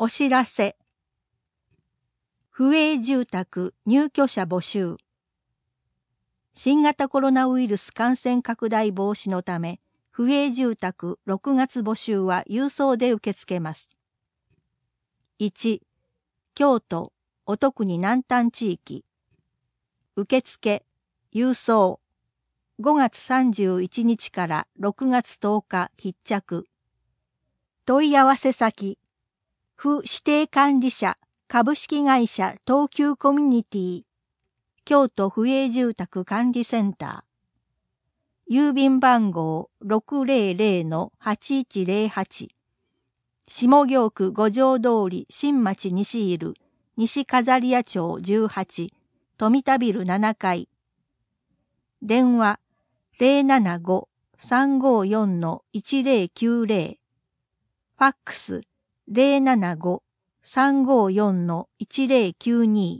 お知らせ。府営住宅入居者募集。新型コロナウイルス感染拡大防止のため、府営住宅6月募集は郵送で受け付けます。1、京都、お特に南端地域。受付、郵送。5月31日から6月10日必着。問い合わせ先。府指定管理者株式会社東急コミュニティ京都府営住宅管理センター郵便番号 600-8108 下京区五条通り新町西入西飾屋町18富田ビル7階電話 075-354-1090 ファックス075-354-1092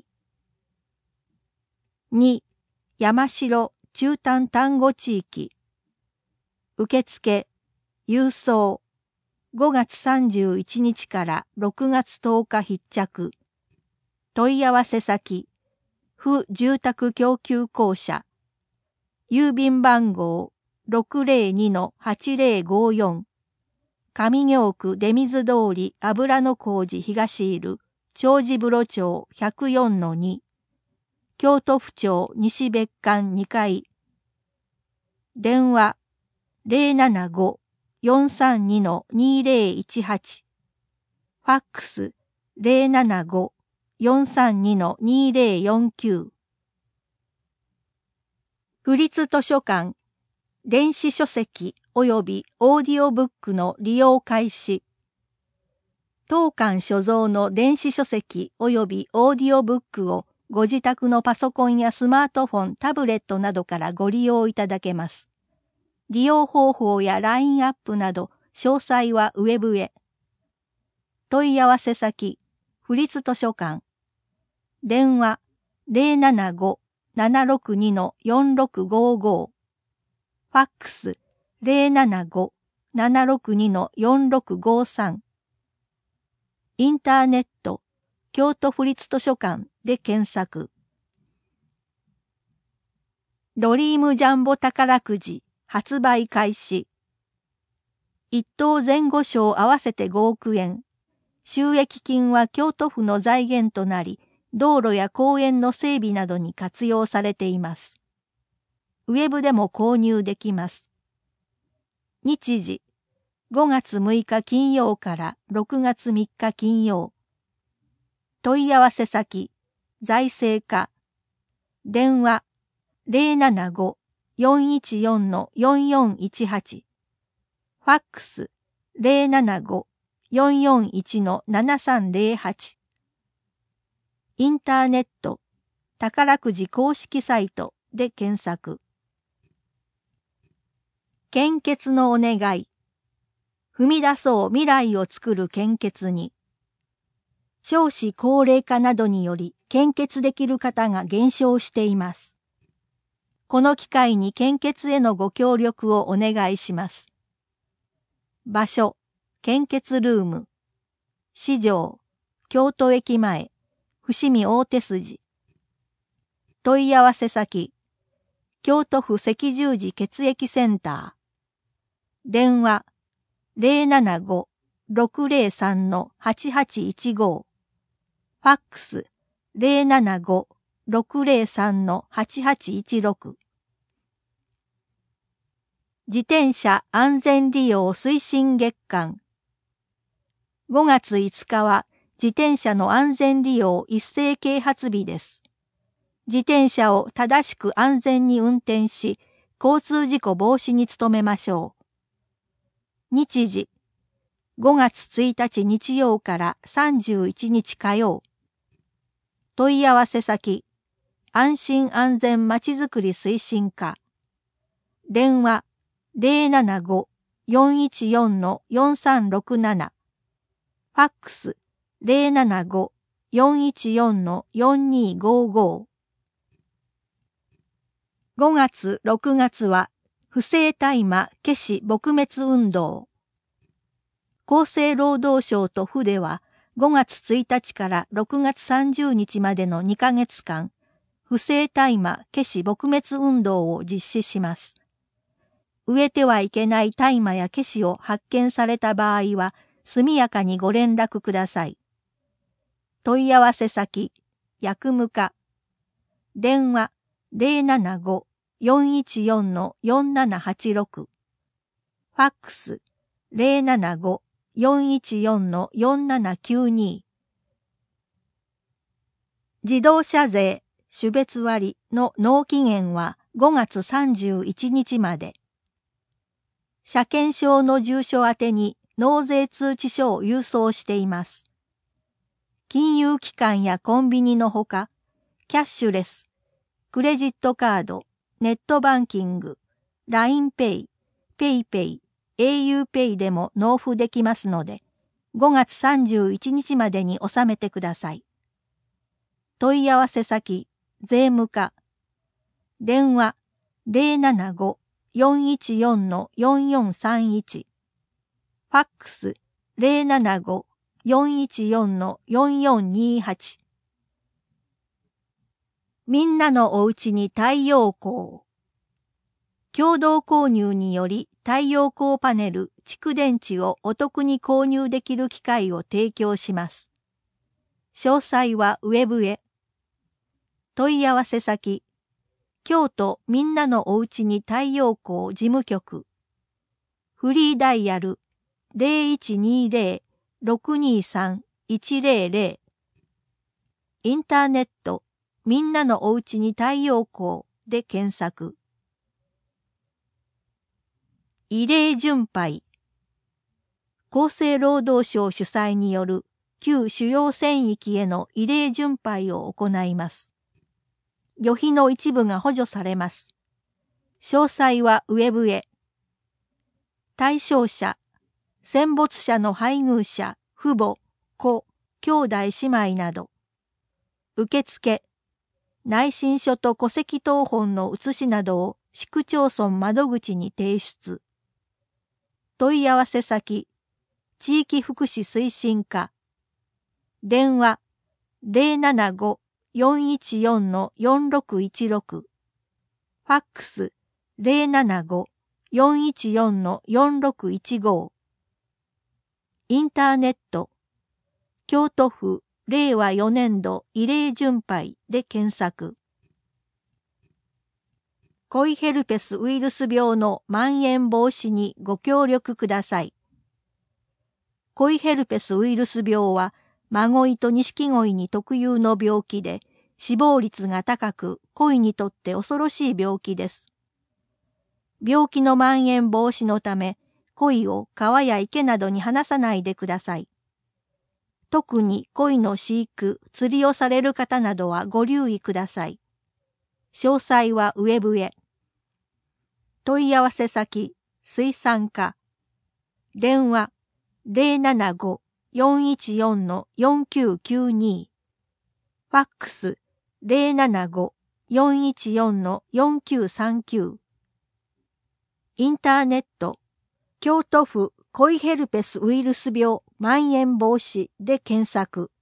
2. 山城中丹丹後地域受付郵送5月31日から6月10日必着問い合わせ先府住宅供給公社郵便番号 602-8054上京区出水通り油の工事東入長治風呂町 104-2 京都府庁西別館2階電話 075-432-2018 ファックス 075-432-2049 府立図書館電子書籍及びオーディオブックの利用開始。当館所蔵の電子書籍及びオーディオブックをご自宅のパソコンやスマートフォン、タブレットなどからご利用いただけます。利用方法やラインアップなど詳細はウェブへ。問い合わせ先、府立図書館。電話075-762-4655。ファックス075-762-4653インターネット京都府立図書館で検索ドリームジャンボ宝くじ発売開始一等前後賞合わせて5億円収益金は京都府の財源となり道路や公園の整備などに活用されていますウェブでも購入できます。日時、5月6日金曜から6月3日金曜。問い合わせ先、財政課。電話、075-414-4418。ファックス、075-441-7308。インターネット、宝くじ公式サイトで検索。献血のお願い。踏み出そう未来を作る献血に。少子高齢化などにより献血できる方が減少しています。この機会に献血へのご協力をお願いします。場所、献血ルーム。市場、京都駅前、伏見大手筋。問い合わせ先、京都府赤十字血液センター。電話075-603-8815ファックス075-603-8816自転車安全利用推進月間5月5日は自転車の安全利用一斉啓発日です。自転車を正しく安全に運転し、交通事故防止に努めましょう。日時、5月1日日曜から31日火曜。問い合わせ先、安心安全まちづくり推進課。電話075-414-4367。ファックス075-414-4255。5月6月は、不正大麻消し撲滅運動。厚生労働省と府では、 5月1日から6月30日までの2ヶ月間、不正大麻消し撲滅運動を実施します。植えてはいけない大麻や消しを発見された場合は、速やかにご連絡ください。問い合わせ先、薬務課。電話075-414-4786。ファックス075-414-4792。自動車税種別割の納期限は5月31日まで。車検証の住所宛てに納税通知書を郵送しています。金融機関やコンビニのほか、キャッシュレス、クレジットカード、ネットバンキング、LINEPay、PayPay、auPay でも納付できますので、5月31日までに納めてください。問い合わせ先、税務課。電話075-414-4431。ファックス075-414-4428。みんなのおうちに太陽光。共同購入により太陽光パネル、蓄電池をお得に購入できる機会を提供します。詳細はウェブへ。問い合わせ先、京都みんなのおうちに太陽光事務局。フリーダイヤル0120-623-100。インターネットみんなのおうちに太陽光で検索。慰霊巡拝。厚生労働省主催による旧主要戦域への慰霊巡拝を行います。旅費の一部が補助されます。詳細はウェブへ。対象者、戦没者の配偶者、父母、子、兄弟姉妹など。受付、内申書と戸籍謄本の写しなどを市区町村窓口に提出。問い合わせ先、地域福祉推進課。電話075-414-4616。ファックス075-414-4615。インターネット、京都府令和4年度慰霊巡拝で検索。コイヘルペスウイルス病の蔓延防止にご協力ください。コイヘルペスウイルス病は、マゴイとニシキゴイに特有の病気で、死亡率が高く、鯉にとって恐ろしい病気です。病気の蔓延防止のため、鯉を川や池などに放さないでください。特に鯉の飼育、釣りをされる方などはご留意ください。詳細はウェブへ。問い合わせ先、水産課。電話075-414-4992。ファックス075-414-4939。インターネット、京都府コイヘルペスウイルス病蔓延防止で検索。